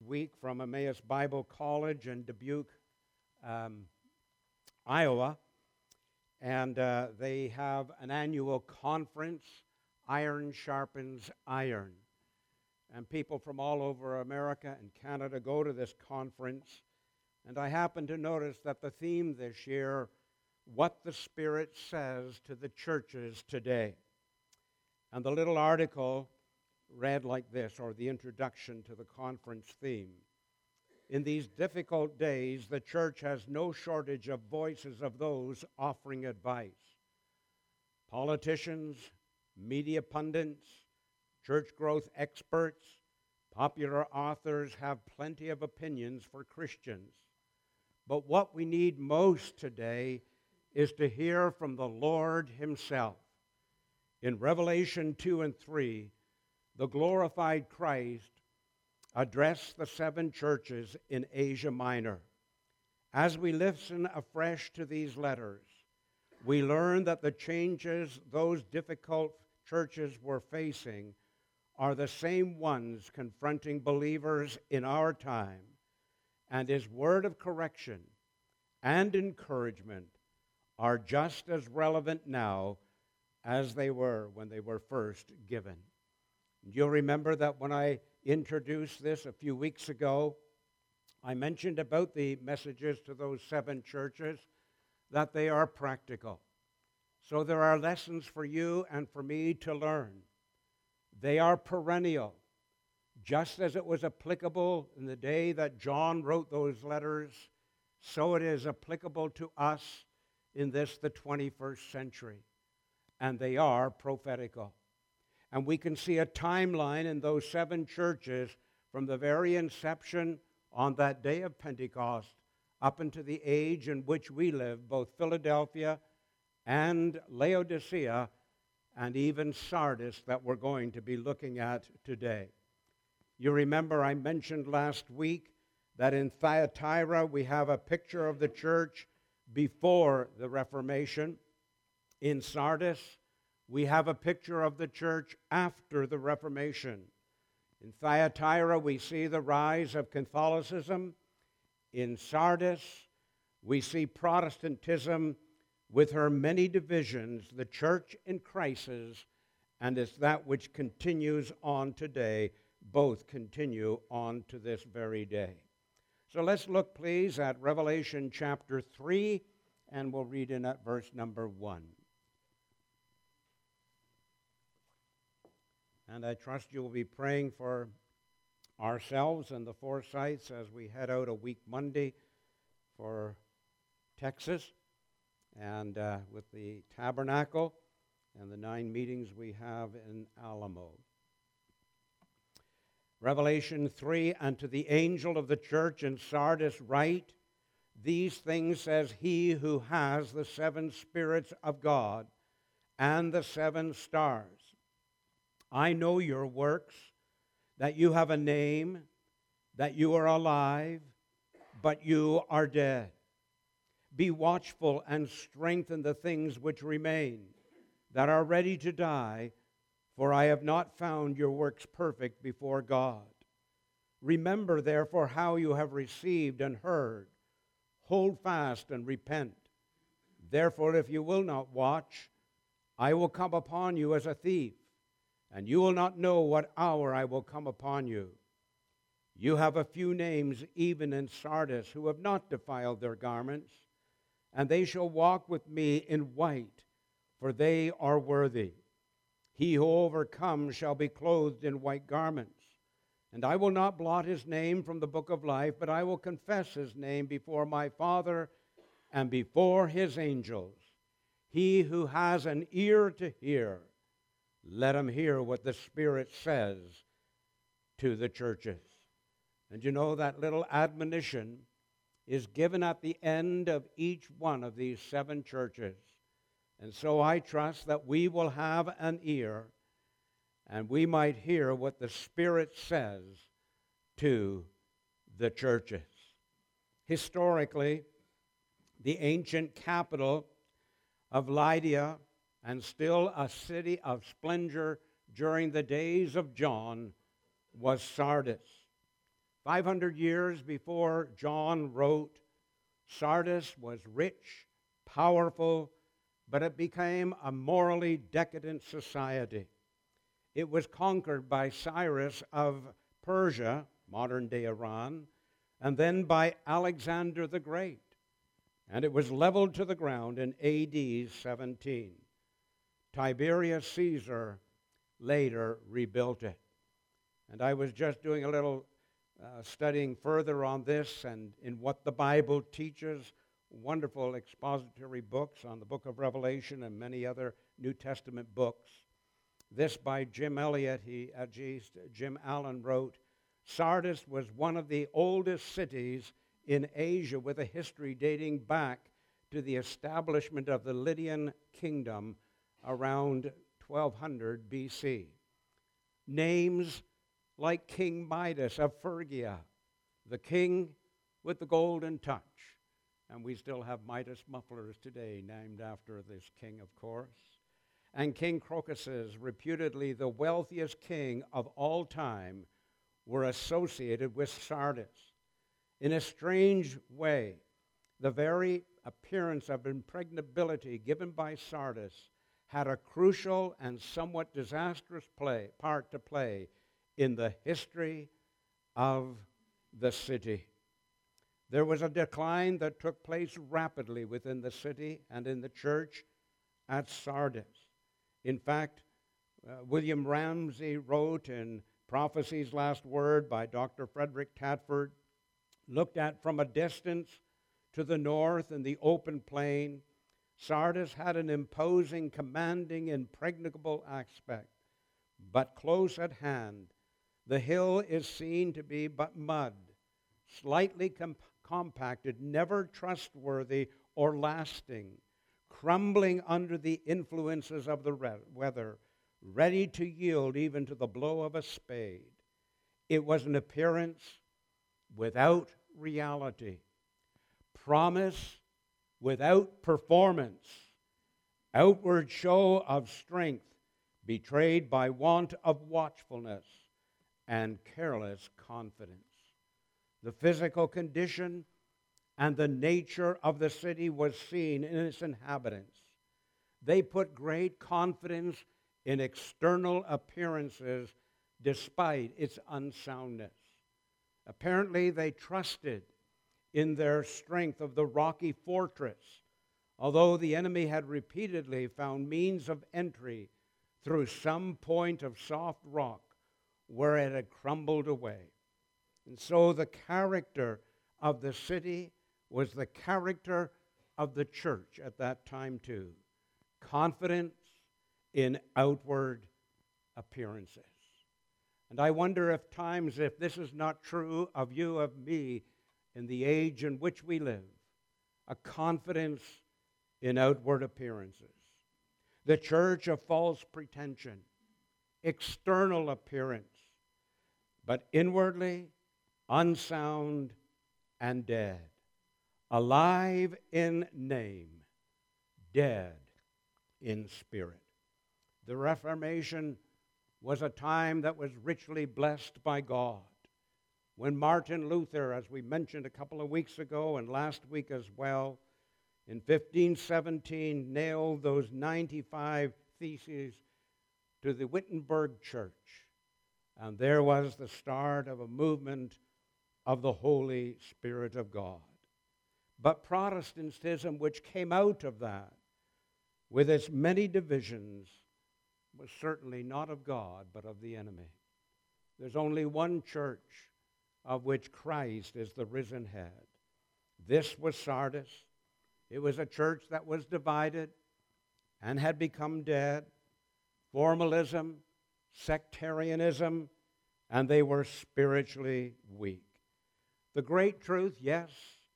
week from Emmaus Bible College in Dubuque, Iowa, and they have an annual conference, Iron Sharpens Iron. And people from all over America and Canada go to this conference. And I happen to notice that the theme this year, What the Spirit Says to the Churches Today. And the little article read like this, or the introduction to the conference theme. In these difficult days, the church has no shortage of voices of those offering advice. Politicians, media pundits, church growth experts, popular authors have plenty of opinions for Christians. But what we need most today is to hear from the Lord Himself. In Revelation 2 and 3, the glorified Christ addressed the 7 churches in Asia Minor. As we listen afresh to these letters, we learn that the changes those difficult churches were facing are the same ones confronting believers in our time, and His word of correction and encouragement are just as relevant now as they were when they were first given. You'll remember that when I introduced this a few weeks ago, I mentioned about the messages to those 7 churches that they are practical. So there are lessons for you and for me to learn. They are perennial, just as it was applicable in the day that John wrote those letters, so it is applicable to us in this, the 21st century. And they are prophetical. And we can see a timeline in those 7 churches from the very inception on that day of Pentecost up into the age in which we live, both Philadelphia and Laodicea, and even Sardis that we're going to be looking at today. You remember I mentioned last week that in Thyatira we have a picture of the church before the Reformation. In Sardis, we have a picture of the church after the Reformation. In Thyatira, we see the rise of Catholicism. In Sardis, we see Protestantism with her many divisions, the church in crisis, and it's that which continues on today. Both continue on to this very day. So let's look, please, at Revelation chapter 3, and we'll read in at verse number 1. And I trust you will be praying for ourselves and the Forsyths as we head out a week Monday for Texas, and with the tabernacle and the 9 meetings we have in Alamo. Revelation 3, and to the angel of the church in Sardis write, these things says he who has the 7 spirits of God and the 7 stars. I know your works, that you have a name, that you are alive, but you are dead. Be watchful and strengthen the things which remain, that are ready to die, for I have not found your works perfect before God. Remember, therefore, how you have received and heard. Hold fast and repent. Therefore, if you will not watch, I will come upon you as a thief, and you will not know what hour I will come upon you. You have a few names even in Sardis who have not defiled their garments, and they shall walk with me in white, for they are worthy. He who overcomes shall be clothed in white garments. And I will not blot his name from the book of life, but I will confess his name before my Father and before his angels. He who has an ear to hear, let him hear what the Spirit says to the churches. And you know that little admonition is given at the end of each one of these 7 churches. And so I trust that we will have an ear and we might hear what the Spirit says to the churches. Historically, the ancient capital of Lydia, and still a city of splendor during the days of John, was Sardis. 500 years before John wrote, Sardis was rich, powerful, but it became a morally decadent society. It was conquered by Cyrus of Persia, modern-day Iran, and then by Alexander the Great. And it was leveled to the ground in AD 17. Tiberius Caesar later rebuilt it. And I was just doing a little studying further on this and in what the Bible teaches, wonderful expository books on the book of Revelation and many other New Testament books. This by Jim Elliot, Jim Allen wrote, Sardis was one of the oldest cities in Asia with a history dating back to the establishment of the Lydian kingdom around 1200 BC. Names like King Midas of Phrygia, the king with the golden touch. And we still have Midas mufflers today named after this king, of course. And King Croesus, reputedly the wealthiest king of all time, were associated with Sardis. In a strange way, the very appearance of impregnability given by Sardis had a crucial and somewhat disastrous part to play in the history of the city. There was a decline that took place rapidly within the city and in the church at Sardis. In fact, William Ramsay wrote in Prophecy's Last Word by Dr. Frederick Tatford, looked at from a distance to the north in the open plain, Sardis had an imposing, commanding, impregnable aspect. But close at hand, the hill is seen to be but mud, slightly compacted, never trustworthy or lasting, crumbling under the influences of the weather, ready to yield even to the blow of a spade. It was an appearance without reality, promise without performance, outward show of strength betrayed by want of watchfulness and careless confidence. The physical condition and the nature of the city was seen in its inhabitants. They put great confidence in external appearances despite its unsoundness. Apparently, they trusted in their strength of the rocky fortress, although the enemy had repeatedly found means of entry through some point of soft rock where it had crumbled away. And so the character of the city was the character of the church at that time too. Confidence in outward appearances. And I wonder if this is not true of you, of me, in the age in which we live, a confidence in outward appearances. The church of false pretension, external appearance, but inwardly unsound and dead, alive in name, dead in spirit. The Reformation was a time that was richly blessed by God. When Martin Luther, as we mentioned a couple of weeks ago and last week as well, in 1517 nailed those 95 theses to the Wittenberg Church, and there was the start of a movement of the Holy Spirit of God. But Protestantism, which came out of that, with its many divisions, was certainly not of God, but of the enemy. There's only one church of which Christ is the risen head. This was Sardis. It was a church that was divided and had become dead. Formalism, sectarianism, and they were spiritually weak. The great truth, yes,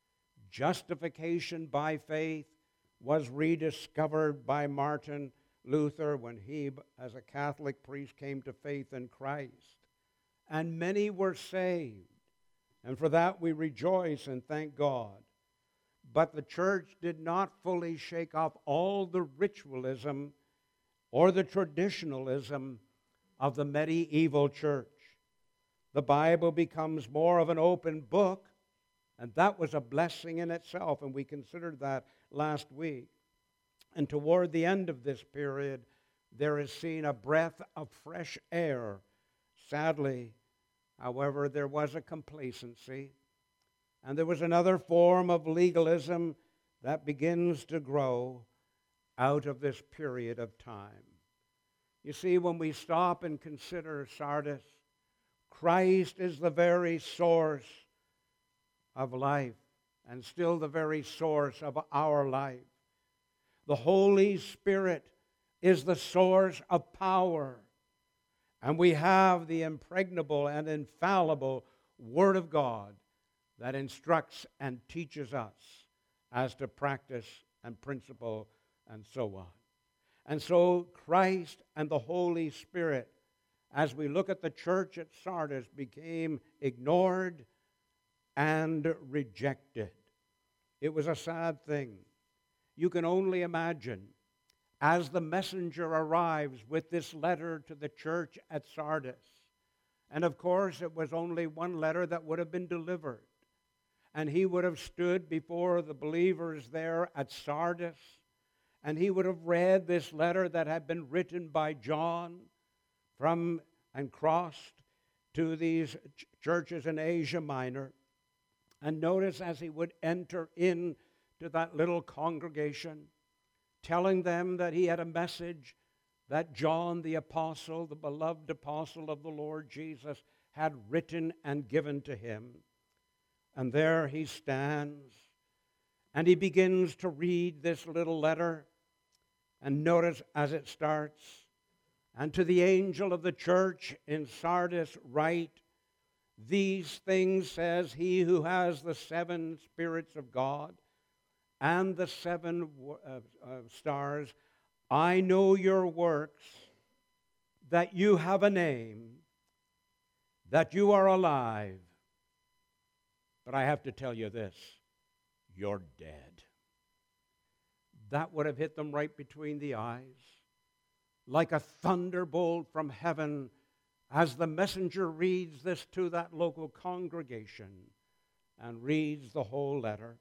justification by faith was rediscovered by Martin Luther when he, as a Catholic priest, came to faith in Christ. And many were saved. And for that we rejoice and thank God. But the church did not fully shake off all the ritualism or the traditionalism of the medieval church. The Bible becomes more of an open book, and that was a blessing in itself, and we considered that last week. And toward the end of this period, there is seen a breath of fresh air. Sadly, however, there was a complacency, and there was another form of legalism that begins to grow out of this period of time. You see, when we stop and consider Sardis, Christ is the very source of life and still the very source of our life. The Holy Spirit is the source of power, and we have the impregnable and infallible Word of God that instructs and teaches us as to practice and principle and so on. And so Christ and the Holy Spirit, as we look at the church at Sardis, became ignored and rejected. It was a sad thing. You can only imagine, as the messenger arrives with this letter to the church at Sardis, and of course it was only one letter that would have been delivered, and he would have stood before the believers there at Sardis, and he would have read this letter that had been written by John from and crossed to these churches in Asia Minor. And notice as he would enter into that little congregation, telling them that he had a message that John the apostle, the beloved apostle of the Lord Jesus, had written and given to him. And there he stands, and he begins to read this little letter. And notice as it starts, "And to the angel of the church in Sardis write, these things says he who has the 7 spirits of God and the 7 stars. I know your works, that you have a name, that you are alive. But I have to tell you this, you're dead." That would have hit them right between the eyes, like a thunderbolt from heaven, as the messenger reads this to that local congregation and reads the whole letter.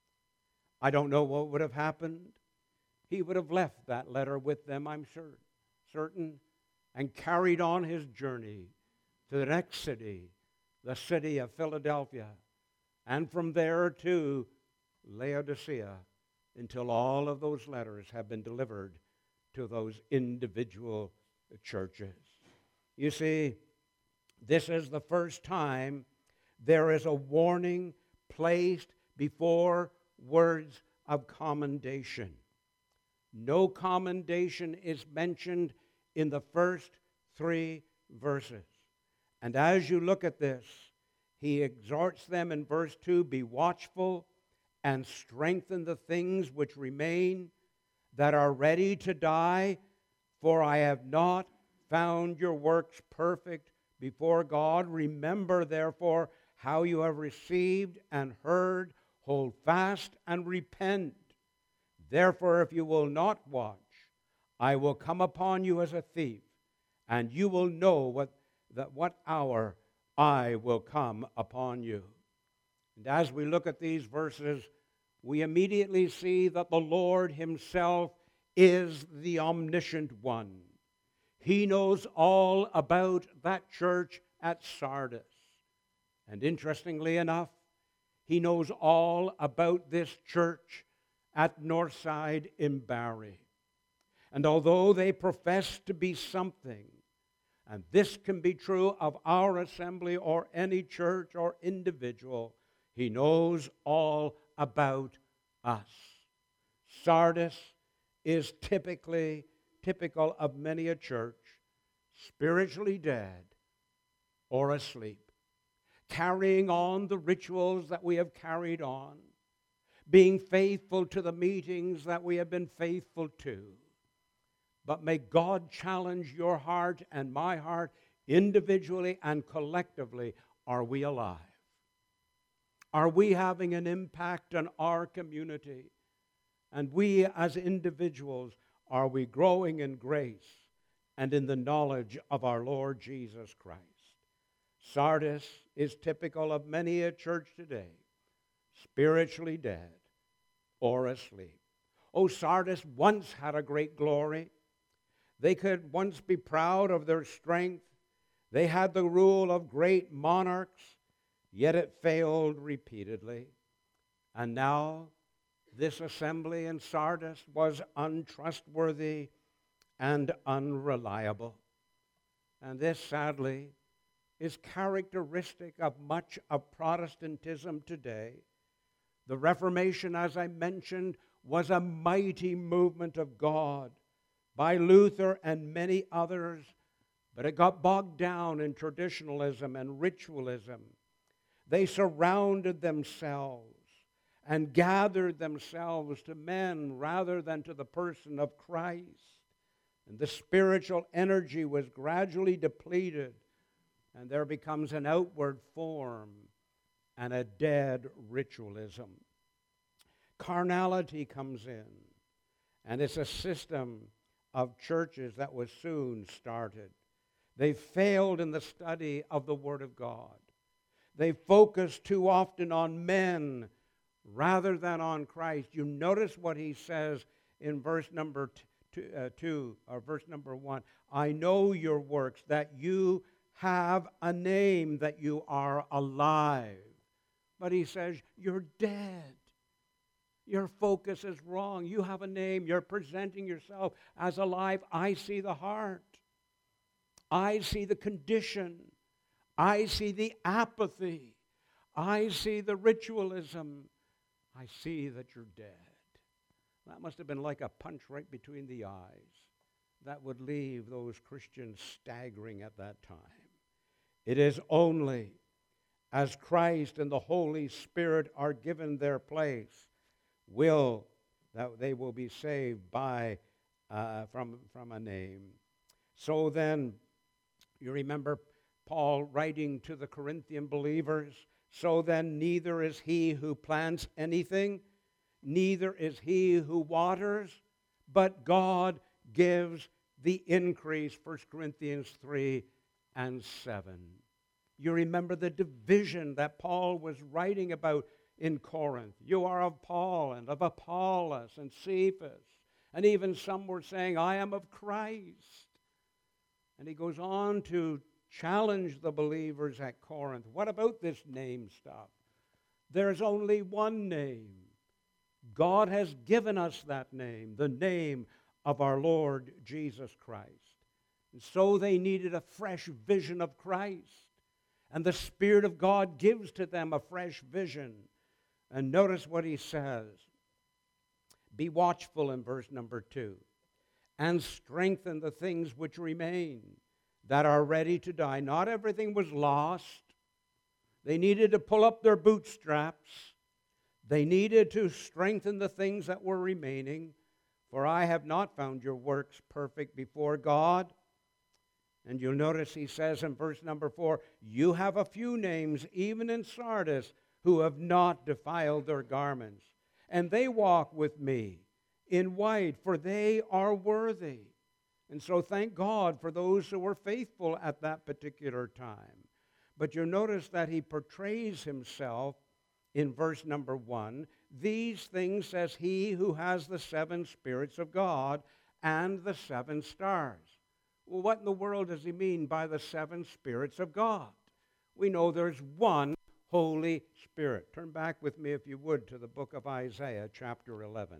I don't know what would have happened. He would have left that letter with them, I'm certain, and carried on his journey to the next city, the city of Philadelphia, and from there to Laodicea, until all of those letters have been delivered to those individual churches. You see, this is the first time there is a warning placed before words of commendation. No commendation is mentioned in the first 3 verses. And as you look at this, he exhorts them in verse 2, "Be watchful and strengthen the things which remain that are ready to die, for I have not found your works perfect before God. Remember, therefore, how you have received and heard. Hold fast and repent. Therefore, if you will not watch, I will come upon you as a thief, and you will know what hour I will come upon you." And as we look at these verses, we immediately see that the Lord himself is the omniscient one. He knows all about that church at Sardis. And interestingly enough, he knows all about this church at Northside in Barrie. And although they profess to be something, and this can be true of our assembly or any church or individual, he knows all about us. Sardis is typical of many a church, spiritually dead or asleep, carrying on the rituals that we have carried on, being faithful to the meetings that we have been faithful to. But may God challenge your heart and my heart individually and collectively. Are we alive? Are we having an impact on our community? And we as individuals, are we growing in grace and in the knowledge of our Lord Jesus Christ? Sardis is typical of many a church today, spiritually dead or asleep. Oh, Sardis once had a great glory. They could once be proud of their strength. They had the rule of great monarchs, yet it failed repeatedly. And now this assembly in Sardis was untrustworthy and unreliable. And this, sadly, is characteristic of much of Protestantism today. The Reformation, as I mentioned, was a mighty movement of God by Luther and many others, but it got bogged down in traditionalism and ritualism. They surrounded themselves and gathered themselves to men rather than to the person of Christ. And the spiritual energy was gradually depleted, and there becomes an outward form and a dead ritualism. Carnality comes in, and it's a system of churches that was soon started. They failed in the study of the Word of God. They focused too often on men rather than on Christ. You notice what he says in verse number 2, or verse number 1. I know your works, that you have a name, that you are alive. But he says, you're dead. Your focus is wrong. You have a name. You're presenting yourself as alive. I see the heart. I see the condition. I see the apathy. I see the ritualism. I see that you're dead. That must have been like a punch right between the eyes. That would leave those Christians staggering at that time. It is only as Christ and the Holy Spirit are given their place that they will be saved by from a name. So then, you remember Paul writing to the Corinthian believers, so then neither is he who plants anything, neither is he who waters, but God gives the increase, 1 Corinthians 3 and 7. You remember the division that Paul was writing about in Corinth. You are of Paul and of Apollos and Cephas. And even some were saying, I am of Christ. And he goes on to challenge the believers at Corinth. What about this name stuff? There's only one name. God has given us that name, the name of our Lord Jesus Christ. And so they needed a fresh vision of Christ. And the Spirit of God gives to them a fresh vision. And notice what he says. Be watchful in verse number 2. And strengthen the things which remain, that are ready to die. Not everything was lost. They needed to pull up their bootstraps. They needed to strengthen the things that were remaining. For I have not found your works perfect before God. And you'll notice he says in verse number 4, you have a few names, even in Sardis, who have not defiled their garments. And they walk with me in white, for they are worthy. And so thank God for those who were faithful at that particular time. But you notice that he portrays himself in verse number 1. These things says he who has the 7 spirits of God and the 7 stars. Well, what in the world does he mean by the 7 spirits of God? We know there's one Holy Spirit. Turn back with me, if you would, to the book of Isaiah, chapter 11.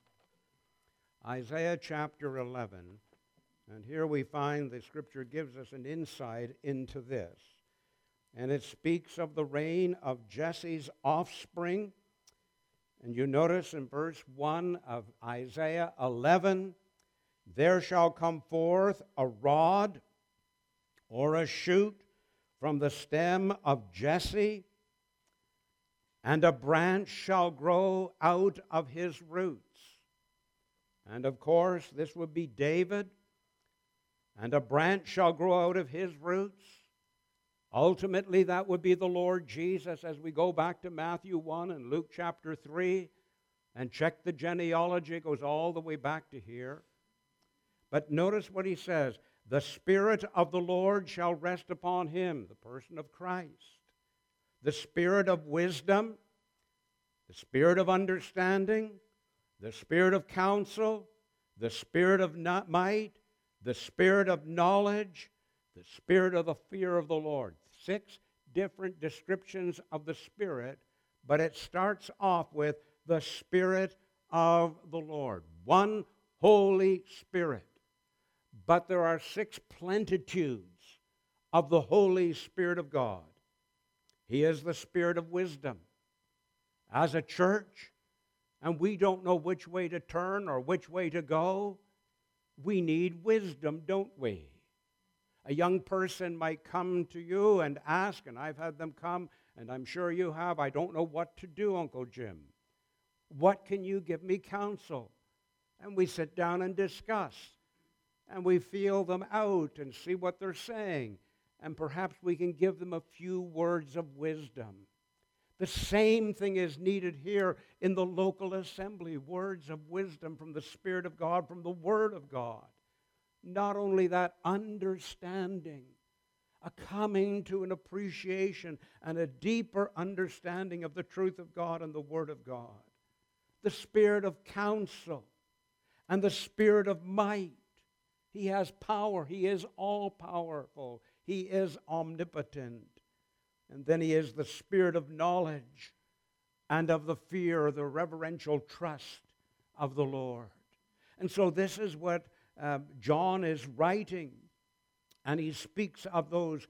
Isaiah chapter 11. And here we find the Scripture gives us an insight into this. And it speaks of the reign of Jesse's offspring. And you notice in verse 1 of Isaiah 11, there shall come forth a rod or a shoot from the stem of Jesse, and a branch shall grow out of his roots. And of course, this would be David. And a branch shall grow out of his roots. Ultimately, that would be the Lord Jesus, as we go back to Matthew 1 and Luke chapter 3 and check the genealogy. It goes all the way back to here. But notice what he says. The Spirit of the Lord shall rest upon him, the person of Christ. The Spirit of wisdom, the Spirit of understanding, the Spirit of counsel, the Spirit of might, the Spirit of knowledge, the Spirit of the fear of the Lord. 6 different descriptions of the Spirit, but it starts off with the Spirit of the Lord. One Holy Spirit. But there are 6 plenitudes of the Holy Spirit of God. He is the Spirit of wisdom. As a church, and we don't know which way to turn or which way to go, we need wisdom, don't we? A young person might come to you and ask, and I've had them come, and I'm sure you have, I don't know what to do, Uncle Jim. What can you give me counsel? And we sit down and discuss, and we feel them out and see what they're saying, and perhaps we can give them a few words of wisdom. The same thing is needed here in the local assembly, words of wisdom from the Spirit of God, from the Word of God. Not only that, understanding, a coming to an appreciation and a deeper understanding of the truth of God and the Word of God. The Spirit of counsel and the Spirit of might. He has power. He is all-powerful. He is omnipotent. And then he is the Spirit of knowledge and of the fear, the reverential trust of the Lord. And so this is what John is writing. And he speaks of those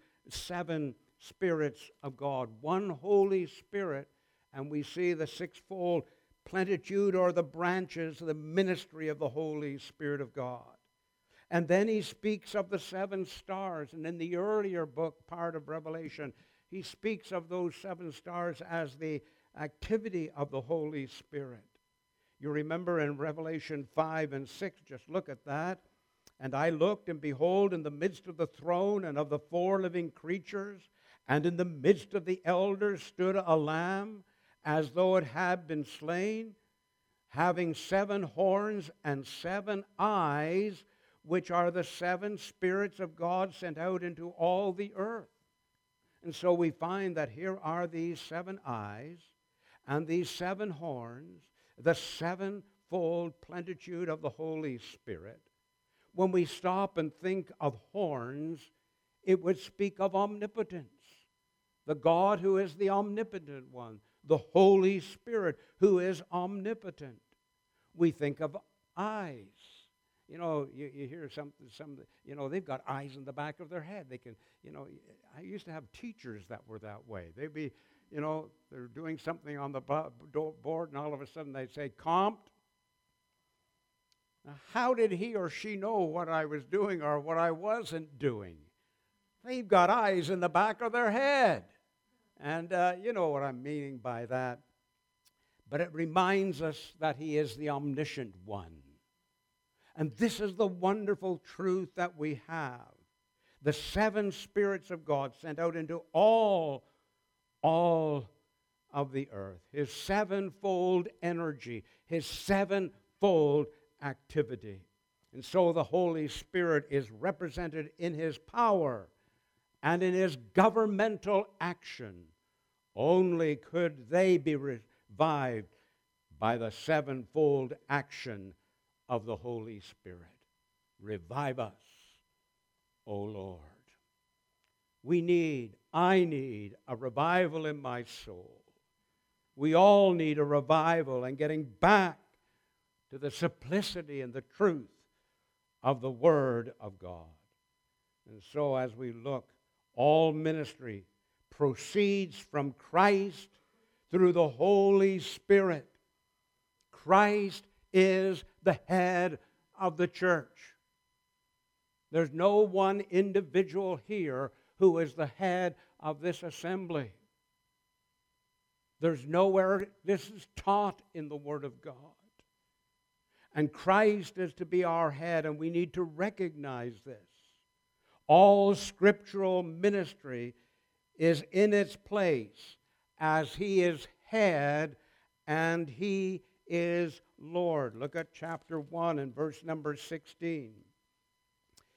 7 spirits of God. One Holy Spirit, and we see the 6-fold plenitude or the branches, the ministry of the Holy Spirit of God. And then he speaks of the 7 stars. And in the earlier book, part of Revelation, he speaks of those 7 stars as the activity of the Holy Spirit. You remember in Revelation 5 and 6, just look at that. And I looked, and behold, in the midst of the throne and of the 4 living creatures, and in the midst of the elders stood a lamb, as though it had been slain, having 7 horns and 7 eyes, which are the 7 spirits of God sent out into all the earth. And so we find that here are these 7 eyes and these 7 horns, the 7-fold plenitude of the Holy Spirit. When we stop and think of horns, it would speak of omnipotence. The God who is the omnipotent one, the Holy Spirit who is omnipotent. We think of eyes. You know, you hear some, they've got eyes in the back of their head. They can, I used to have teachers that were that way. They'd be, they're doing something on the board, and all of a sudden they'd say, "Compt." Now, how did he or she know what I was doing or what I wasn't doing? They've got eyes in the back of their head. And you know what I'm meaning by that. But it reminds us that he is the omniscient one. And this is the wonderful truth that we have. The 7 spirits of God sent out into all of the earth. His 7-fold energy, his 7-fold activity. And so the Holy Spirit is represented in his power and in his governmental action. Only could they be revived by the 7-fold action of the Holy Spirit. Revive us, O Lord. I need a revival in my soul. We all need a revival and getting back to the simplicity and the truth of the Word of God. And so as we look, all ministry proceeds from Christ through the Holy Spirit. Christ is the head of the church. There's no one individual here who is the head of this assembly. There's nowhere this is taught in the Word of God. And Christ is to be our head, and we need to recognize this. All scriptural ministry is in its place as he is head and he is Lord. Look at chapter 1 and verse number 16.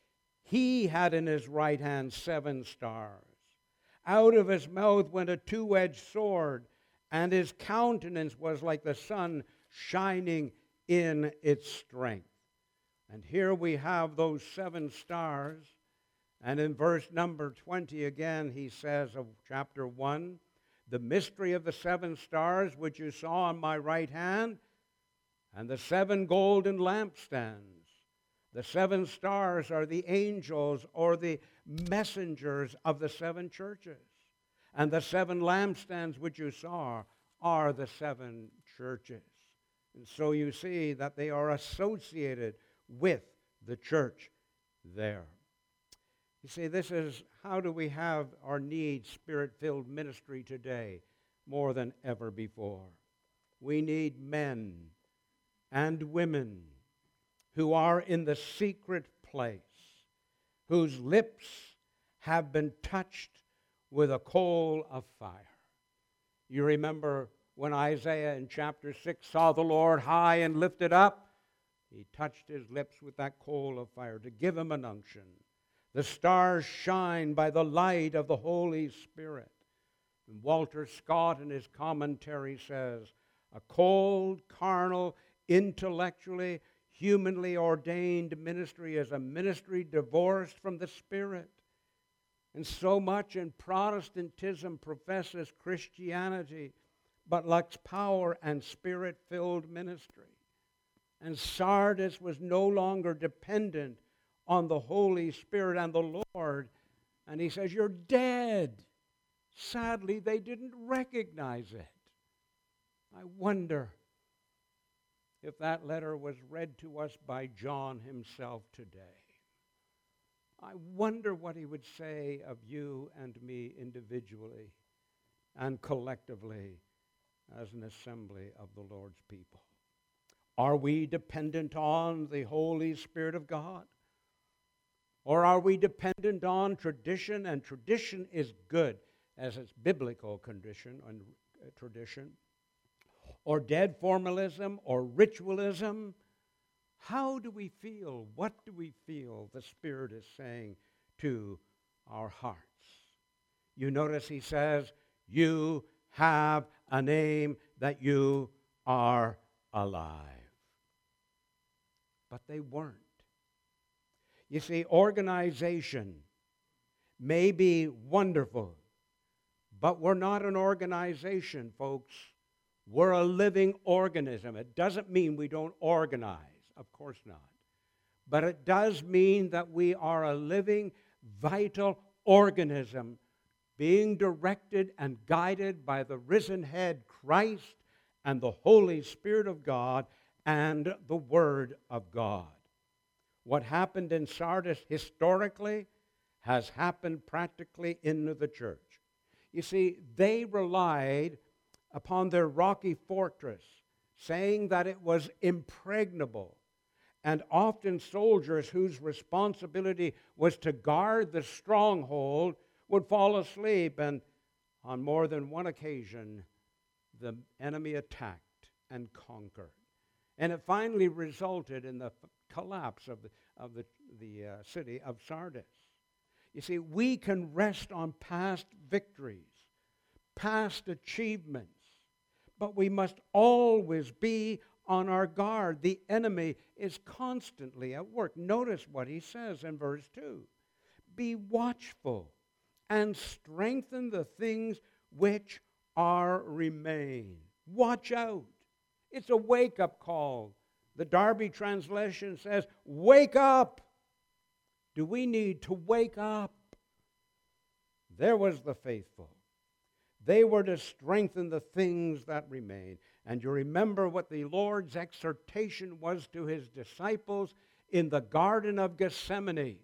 He had in his right hand 7 stars. Out of his mouth went a two-edged sword, and his countenance was like the sun shining in its strength. And here we have those 7 stars. And in verse number 20 again, he says of chapter 1, the mystery of the 7 stars which you saw on my right hand, and the 7 golden lampstands. The 7 stars are the angels or the messengers of the 7 churches. And the 7 lampstands which you saw are the 7 churches. And so you see that they are associated with the church there. You see, this is how do we have our need spirit-filled ministry today more than ever before. We need men and women who are in the secret place, whose lips have been touched with a coal of fire. You remember when Isaiah in chapter 6 saw the Lord high and lifted up? He touched his lips with that coal of fire to give him an unction. The stars shine by the light of the Holy Spirit. And Walter Scott in his commentary says, a cold, carnal, intellectually, humanly ordained ministry is a ministry divorced from the Spirit. And so much in Protestantism professes Christianity, but lacks power and Spirit-filled ministry. And Sardis was no longer dependent on the Holy Spirit and the Lord. And he says, you're dead. Sadly, they didn't recognize it. I wonder if that letter was read to us by John himself today. I wonder what he would say of you and me individually and collectively as an assembly of the Lord's people. Are we dependent on the Holy Spirit of God? Or are we dependent on tradition? And tradition is good as it's biblical condition and tradition. Or dead formalism or ritualism. How do we feel? What do we feel the Spirit is saying to our hearts? You notice he says, you have a name that you are alive. But they weren't. You see, organization may be wonderful, but we're not an organization, folks. We're a living organism. It doesn't mean we don't organize. Of course not. But it does mean that we are a living, vital organism being directed and guided by the risen head, Christ, and the Holy Spirit of God and the Word of God. What happened in Sardis historically has happened practically in the church. You see, they relied upon their rocky fortress, saying that it was impregnable. And often soldiers whose responsibility was to guard the stronghold would fall asleep, and on more than one occasion, the enemy attacked and conquered. And it finally resulted in the collapse of the city of Sardis. You see, we can rest on past victories, past achievements, but we must always be on our guard. The enemy is constantly at work. Notice what he says in verse 2. Be watchful and strengthen the things which are remain. Watch out. It's a wake-up call. The Darby translation says, wake up. Do we need to wake up? There was the faithful. They were to strengthen the things that remain. And you remember what the Lord's exhortation was to his disciples in the Garden of Gethsemane.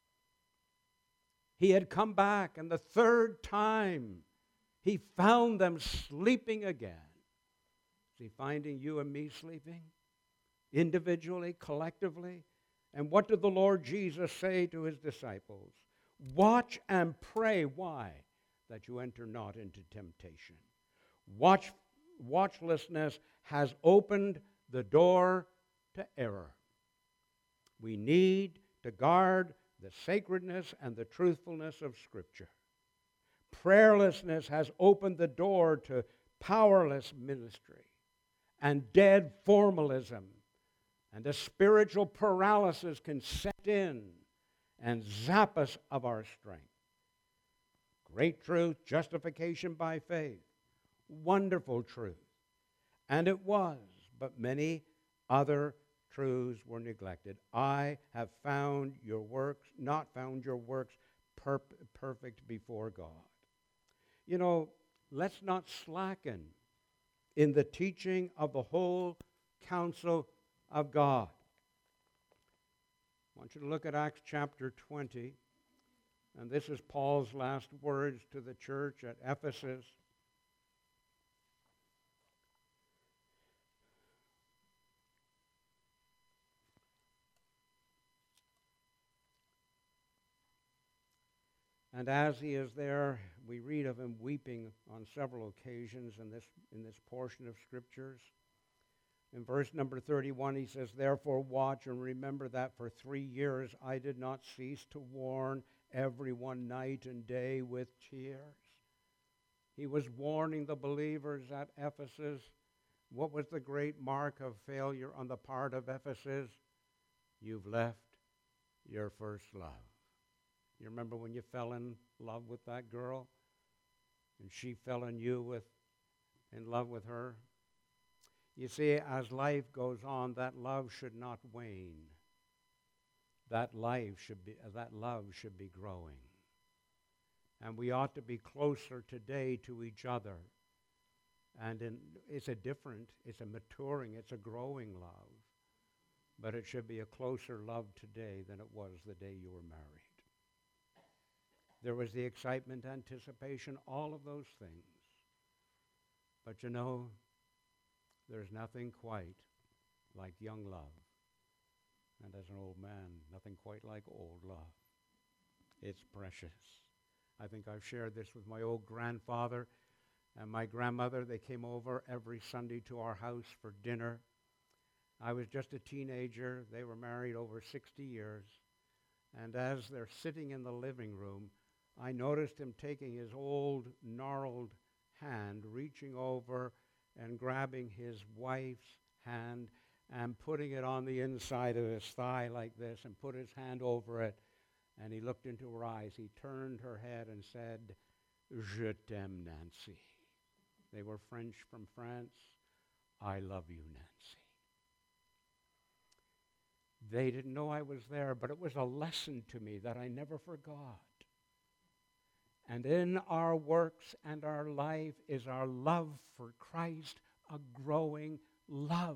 He had come back, and the third time he found them sleeping again. Is he finding you and me sleeping? Individually, collectively? And what did the Lord Jesus say to his disciples? Watch and pray. Why? That you enter not into temptation. Watchlessness has opened the door to error. We need to guard the sacredness and the truthfulness of Scripture. Prayerlessness has opened the door to powerless ministry and dead formalism, and a spiritual paralysis can set in and zap us of our strength. Great truth, justification by faith, wonderful truth. And it was, but many other truths were neglected. I have found your works, not found your works perfect before God. You know, let's not slacken in the teaching of the whole counsel of God. I want you to look at Acts chapter 20. And this is Paul's last words to the church at Ephesus. And as he is there, we read of him weeping on several occasions in this portion of Scriptures. In verse number 31, he says, "Therefore watch and remember that for 3 years I did not cease to warn everyone night and day with tears." He was warning the believers at Ephesus. What was the great mark of failure on the part of Ephesus? You've left your first love. You remember when you fell in love with that girl and she fell in love with her? You see, as life goes on, that love should not wane. That love should be growing. And we ought to be closer today to each other. And it's a maturing, it's a growing love. But it should be a closer love today than it was the day you were married. There was the excitement, anticipation, all of those things. But you know, there's nothing quite like young love. And as an old man, nothing quite like old love. It's precious. I think I've shared this with my old grandfather and my grandmother. They came over every Sunday to our house for dinner. I was just a teenager. They were married over 60 years. And as they're sitting in the living room, I noticed him taking his old, gnarled hand, reaching over and grabbing his wife's hand and putting it on the inside of his thigh like this and put his hand over it. And he looked into her eyes. He turned her head and said, "Je t'aime, Nancy." They were French from France. "I love you, Nancy." They didn't know I was there, but it was a lesson to me that I never forgot. And in our works and our life is our love for Christ, a growing love.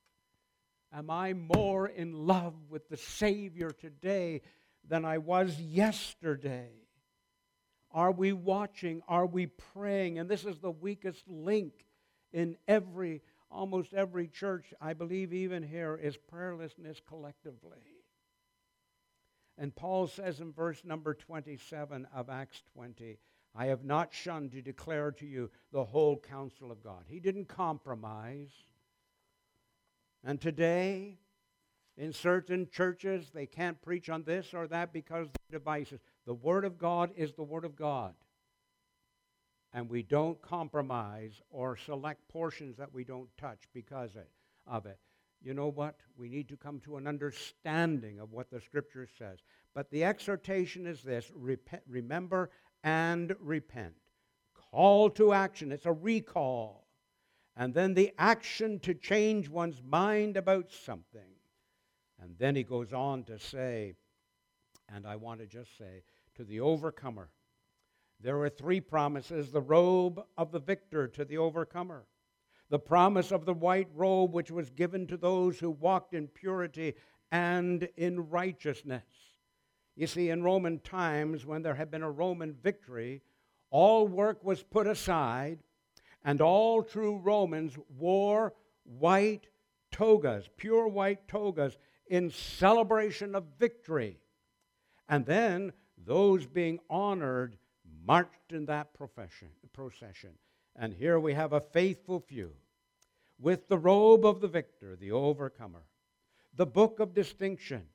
Am I more in love with the Savior today than I was yesterday? Are we watching? Are we praying? And this is the weakest link in almost every church, I believe even here, is prayerlessness collectively. And Paul says in verse number 27 of Acts 20, "I have not shunned to declare to you the whole counsel of God." He didn't compromise. And today, in certain churches, they can't preach on this or that because of devices. The Word of God is the Word of God. And we don't compromise or select portions that we don't touch because of it. You know what? We need to come to an understanding of what the Scripture says. But the exhortation is this: remember and repent. Call to action. It's a recall. And then the action to change one's mind about something. And then he goes on to say, and I want to just say, to the overcomer, there were 3 promises: the robe of the victor to the overcomer, the promise of the white robe which was given to those who walked in purity and in righteousness. You see, in Roman times, when there had been a Roman victory, all work was put aside, and all true Romans wore white togas, pure white togas, in celebration of victory. And then those being honored marched in that procession. And here we have a faithful few with the robe of the victor, the overcomer, the book of distinction,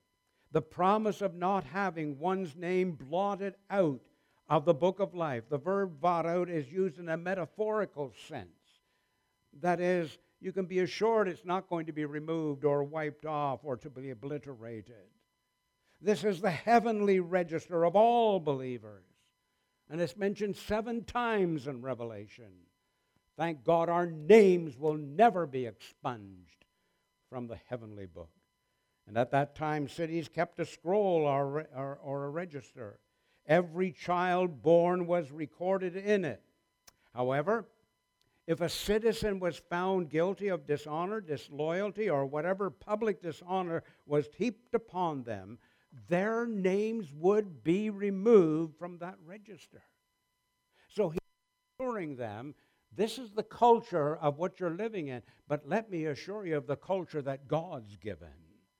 The promise of not having one's name blotted out of the book of life. The verb blot out is used in a metaphorical sense. That is, you can be assured it's not going to be removed or wiped off or to be obliterated. This is the heavenly register of all believers. And it's mentioned 7 times in Revelation. Thank God our names will never be expunged from the heavenly book. And at that time, cities kept a scroll or a register. Every child born was recorded in it. However, if a citizen was found guilty of dishonor, disloyalty, or whatever public dishonor was heaped upon them, their names would be removed from that register. So he's assuring them, this is the culture of what you're living in, but let me assure you of the culture that God's given.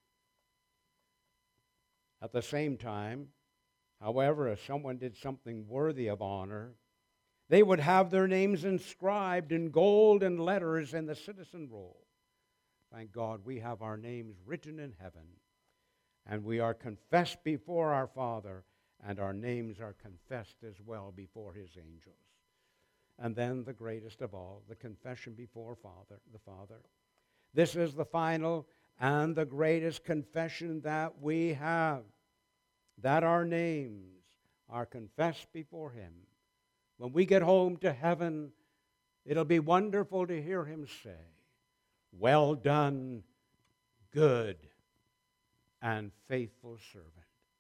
At the same time, however, if someone did something worthy of honor, they would have their names inscribed in golden letters in the citizen roll. Thank God we have our names written in heaven, and we are confessed before our Father, and our names are confessed as well before His angels. And then the greatest of all, the confession before the Father. This is the final and the greatest confession that we have, that our names are confessed before Him. When we get home to heaven, it'll be wonderful to hear Him say, "Well done, good and faithful servant."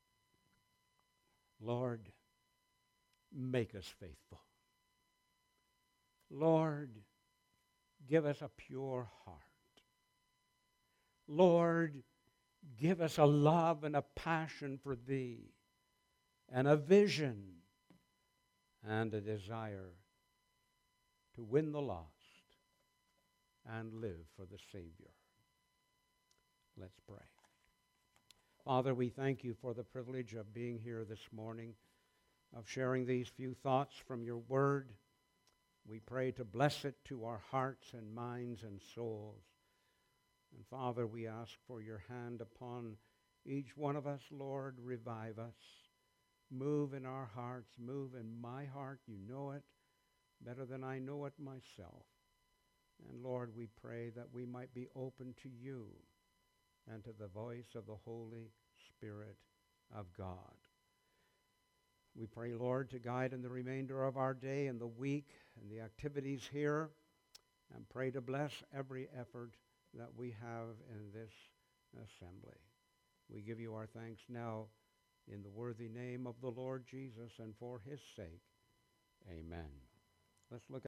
Lord, make us faithful. Lord, give us a pure heart. Lord, give us a love and a passion for Thee, and a vision and a desire to win the lost and live for the Savior. Let's pray. Father, we thank You for the privilege of being here this morning, of sharing these few thoughts from Your Word. We pray to bless it to our hearts and minds and souls. And Father, we ask for Your hand upon each one of us. Lord, revive us. Move in our hearts. Move in my heart. You know it better than I know it myself. And Lord, we pray that we might be open to You and to the voice of the Holy Spirit of God. We pray, Lord, to guide in the remainder of our day and the week and the activities here, and pray to bless every effort that we have in this assembly. We give You our thanks now in the worthy name of the Lord Jesus, and for His sake. Amen. Let's look at